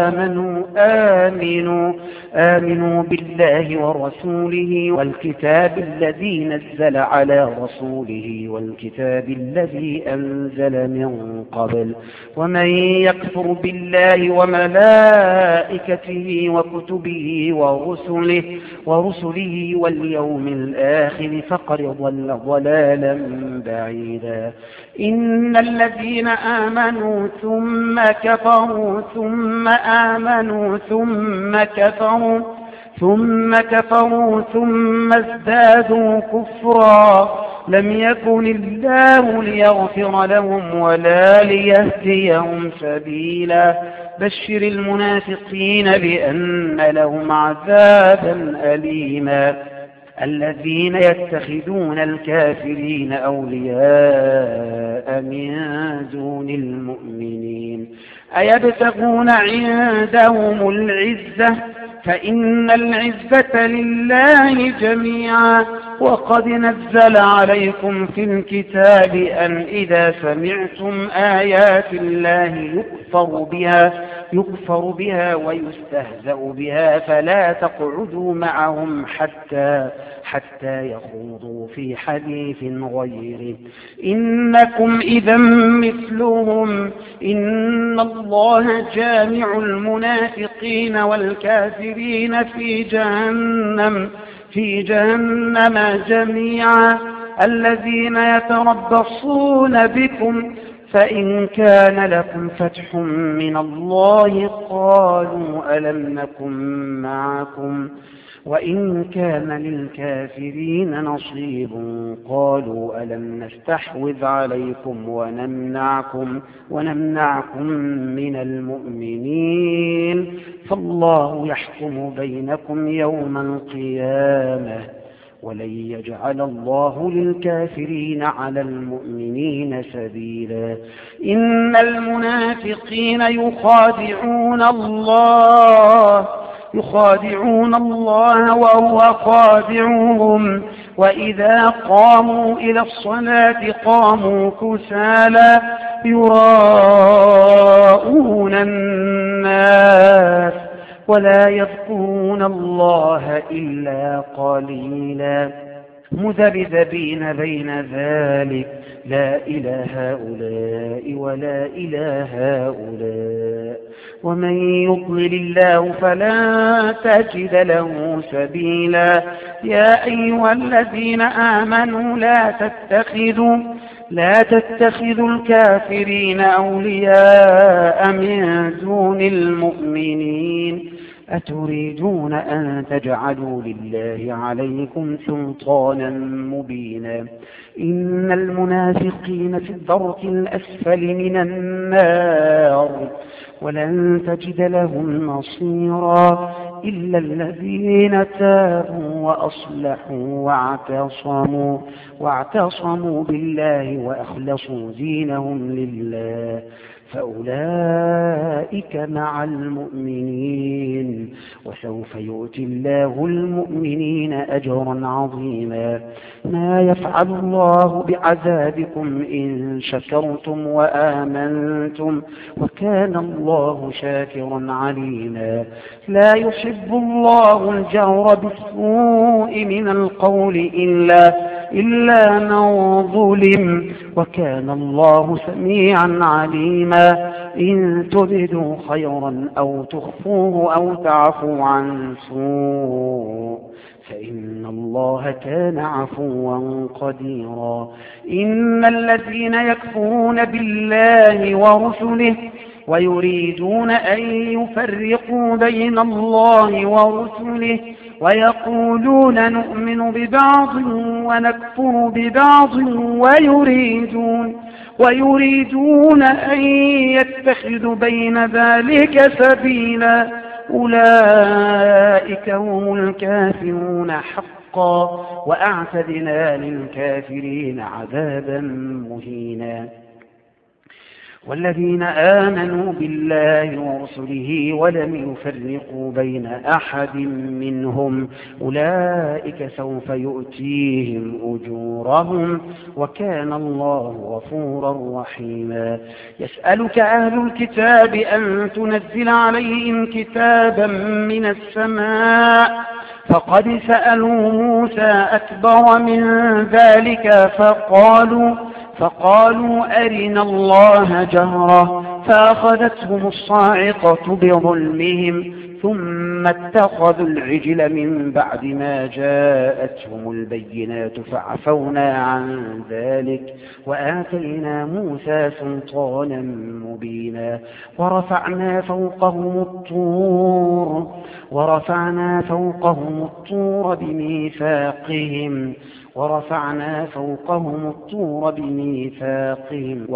آمنوا بالله ورسوله والكتاب الذي نزل على رسوله والكتاب الذي أنزل من قبل ومن يكفر بالله وملائكته وكتبه ورسله واليوم الآخر فقد ضل ضلالا بعيدا. إن الذين آمنوا ثم كفروا ثم آمنوا ثم كفروا ثم ازدادوا كفرا لم يكن الله ليغفر لهم ولا ليهديهم سبيلا. بشر المنافقين بأن لهم عذابا أليما. الذين يتخذون الكافرين أولياء من دون المؤمنين أيبتغون عندهم العزة فإن العزة لله جميعا. وقد نزل عليكم في الكتاب أن إذا سمعتم آيات الله يكفر بها ويستهزأ بها فلا تقعدوا معهم حتى يخوضوا في حديث غيره إنكم إذا مثلهم. إن الله جامع المنافقين والكافرين في جهنم جميعا. الذين يتربصون بكم فإن كان لكم فتح من الله قالوا ألم نكن معكم وإن كان للكافرين نصيب قالوا ألم نستحوذ عليكم ونمنعكم من المؤمنين فالله يحكم بينكم يوم القيامة ولن يجعل الله للكافرين على المؤمنين سبيلا. إن المنافقين يخادعون الله وهو خادعهم وإذا قاموا إلى الصلاة قاموا كسالى يراءون الناس ولا يذكرون الله إلا قليلا مذبذبين بين ذلك لا إلى هؤلاء ولا إلى هؤلاء ومن يضلل الله فلا تجد له سبيلا يا أيها الذين آمنوا لا تتخذوا الكافرين أولياء من دون المؤمنين أتريدون أن تجعلوا لله عليكم سلطانا مبينا إن المنافقين في الدرك الأسفل من النار ولن تجد لهم نصيرا إلا الذين تابوا وأصلحوا واعتصموا بالله وأخلصوا دينهم لله فأولئك مع المؤمنين وسوف يؤتي الله المؤمنين أجرا عظيما ما يفعل الله بعذابكم إن شكرتم وآمنتم وكان الله شاكرا عليما لا يحب الله الجهر بالسوء من القول إلا من ظلم وكان الله سميعا عليما إن تبدوا خيرا أو تخفوه أو تعفوا عن سوء فإن الله كان عفوا قديرا إن الذين يكفرون بالله ورسله ويريدون أن يفرقوا بين الله ورسله ويقولون نؤمن ببعض ونكفر ببعض ويريدون أن يتخذوا بين ذلك سبيلا أولئك هم الكافرون حقا وأعتدنا للكافرين عذابا مهينا والذين آمنوا بالله ورسله ولم يفرقوا بين أحد منهم أولئك سوف يؤتيهم أجورهم وكان الله غفورا رحيما يسألك أهل الكتاب أن تنزل عليهم كتابا من السماء فقد سألوا موسى أكبر من ذلك فقالوا أرنا الله جهرة فأخذتهم الصاعقة بظلمهم ثم اتخذوا العجل من بعد ما جاءتهم البينات فعفونا عن ذلك وآتينا موسى سلطانا مبينا ورفعنا فوقهم الطور بميثاقهم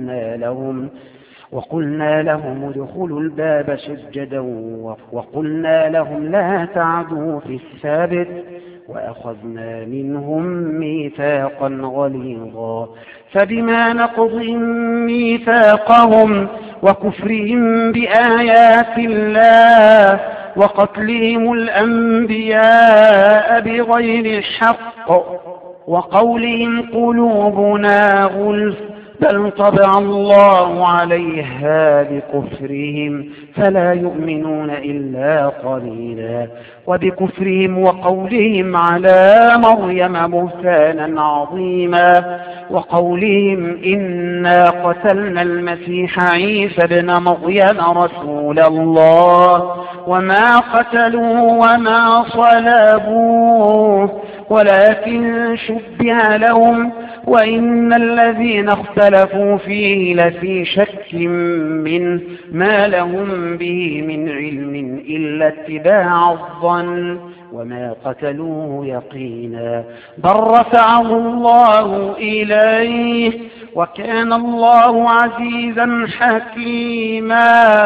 وقلنا لهم ادخلوا الباب سجدا وقلنا لهم لا تعدوا في السبت وأخذنا منهم ميثاقا غليظا فبما نقضهم ميثاقهم وكفرهم بآيات الله وقتلهم الأنبياء بغير حق وقولهم قلوبنا غلف بل طبع الله عليها بكفرهم فلا يؤمنون إلا قليلا وبكفرهم وقولهم على مريم بهتانا عظيما وقولهم إنا قتلنا المسيح عيسى ابن مريم رسول الله وما قتلوه وما صلبوه ولكن شبه لهم وإن الذين اختلفوا فيه لفي شك منه ما لهم به من علم إلا اتباع الظن وما قتلوه يقينا بل رفعه الله إليه وكان الله عزيزا حكيما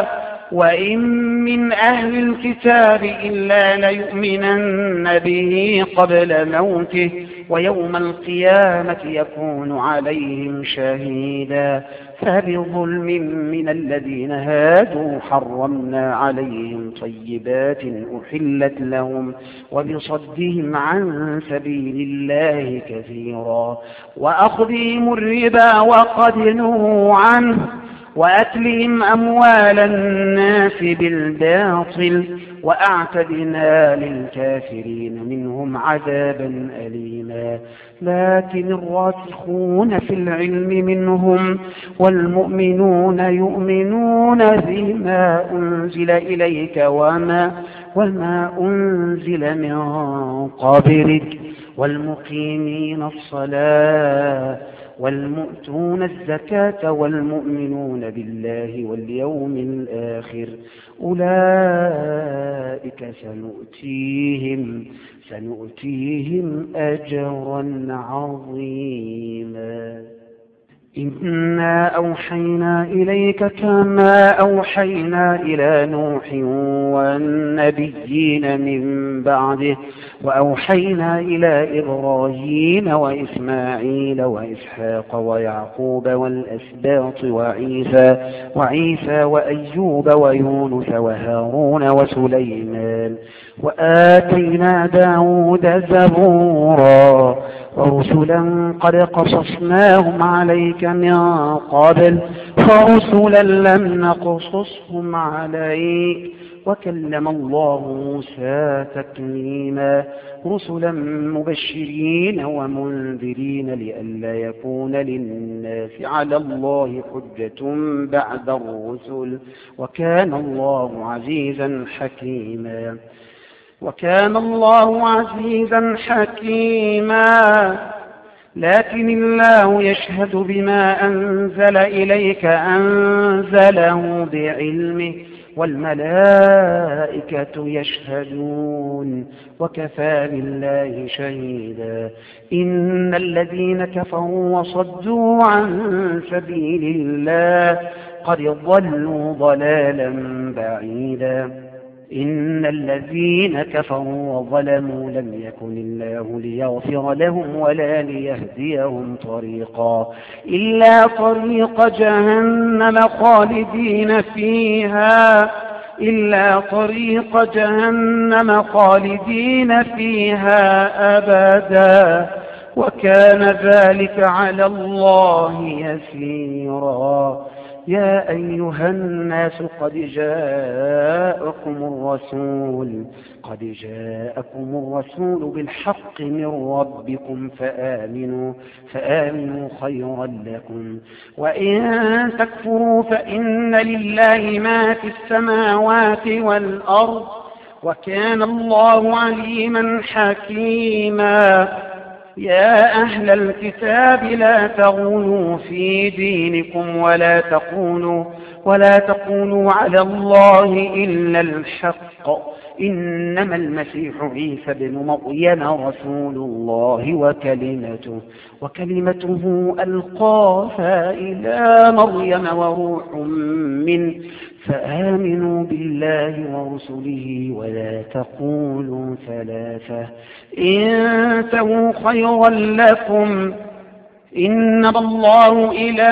وإن من أهل الكتاب إلا ليؤمنن به قبل موته ويوم القيامة يكون عليهم شهيدا فبظلم من الذين هادوا حرمنا عليهم طيبات أحلت لهم وبصدهم عن سبيل الله كثيرا وأخذهم الربا وقد نهوا عنه وأكلهم أموال الناس بالباطل وأعتدنا للكافرين منهم عذابا أليما لكن الراسخون في العلم منهم والمؤمنون يؤمنون بما أنزل إليك وما أنزل من قبلك والمقيمين الصلاة والمؤتون الزكاة والمؤمنون بالله واليوم الآخر أولئك سنؤتيهم أجرا عظيما إنا أوحينا إليك كما أوحينا إلى نوح والنبيين من بعده وأوحينا إلى إبراهيم وإسماعيل وإسحاق ويعقوب والأسباط وعيسى وأيوب ويونس وهارون وسليمان وآتينا داود زبورا ورسلا قد قصصناهم عليك من قبل ورسلا لم نقصصهم عليك وكلم الله موسى تكليما رسلا مبشرين ومنذرين لئلا يكون للناس على الله حجة بعد الرسل وكان الله عزيزا حكيما لكن الله يشهد بما أنزل إليك أنزله بعلمه والملائكة يشهدون وكفى بالله شهيدا إن الذين كفروا وصدوا عن سبيل الله قد ضلوا ضلالا بعيدا إن الذين كفروا وظلموا لم يكن الله ليغفر لهم ولا ليهديهم طريقا إلا طريق جهنم خالدين فيها أبدا وكان ذلك على الله يسيرا يا أيها الناس قد جاءكم الرسول بالحق من ربكم فآمنوا خيرا لكم وإن تكفروا فإن لله ما في السماوات والأرض وكان الله عليما حكيما يا أهل الكتاب لا تغلوا في دينكم ولا تقولوا على الله إلا الحق إنما المسيح عيسى بن مريم رسول الله وكلمته ألقاها إلى مريم وروح منه فآمنوا بالله ورسله ولا تقولوا ثلاثة انتهوا خيرا لكم إنما الله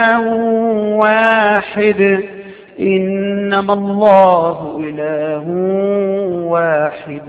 إله واحد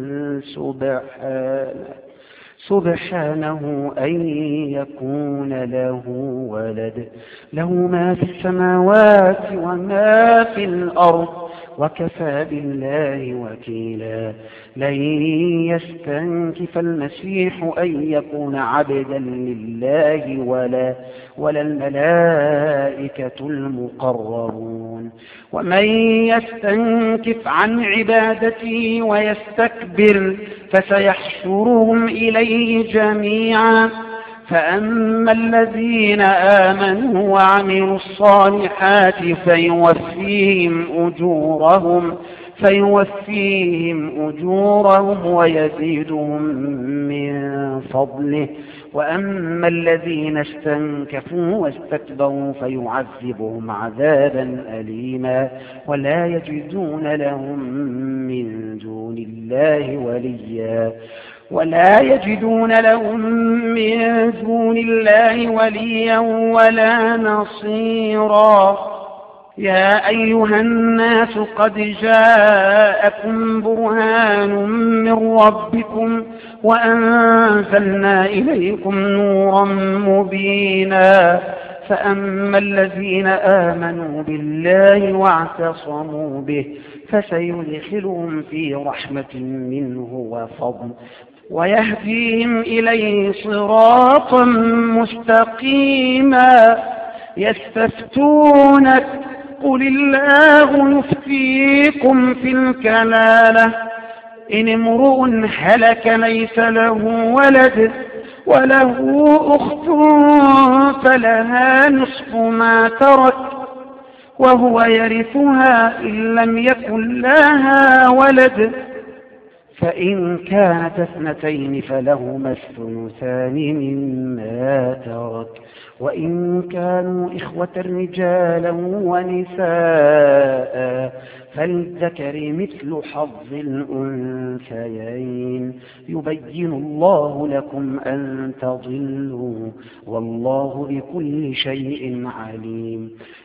سبحانه أن يكون له ولد له ما في السماوات وما في الأرض وكفى بالله وكيلا لن يستنكف المسيح أن يكون عبدا لله ولا الملائكة المقربون ومن يستنكف عن عبادته ويستكبر فسيحشرهم إليه جميعا فأما الذين آمنوا وعملوا الصالحات فيوفيهم أجورهم ويزيدهم من فضله. وأما الذين استنكفوا واستكبروا فيعذبهم عذابا أليما ولا يجدون لهم من دون الله وليا ولا نصيرا. يا أيها الناس قد جاءكم برهان من ربكم وأنزلنا إليكم نورا مبينا. فأما الذين آمنوا بالله واعتصموا به فسيدخلهم في رحمة منه وفضل ويهديهم إليه صراطا مستقيما. يستفتونك قل الله يفتيكم في الكلالة إن امرؤ هلك ليس له ولد وله أخت فلها نصف ما ترك وهو يرثها إن لم يكن لها ولد فإن كانت اثنتين فلهما الثلثان مما ترك وإن كانوا إخوة رجالا ونساء فللذكر مثل حظ الأنثيين يبين الله لكم أن تضلوا والله بكل شيء عليم.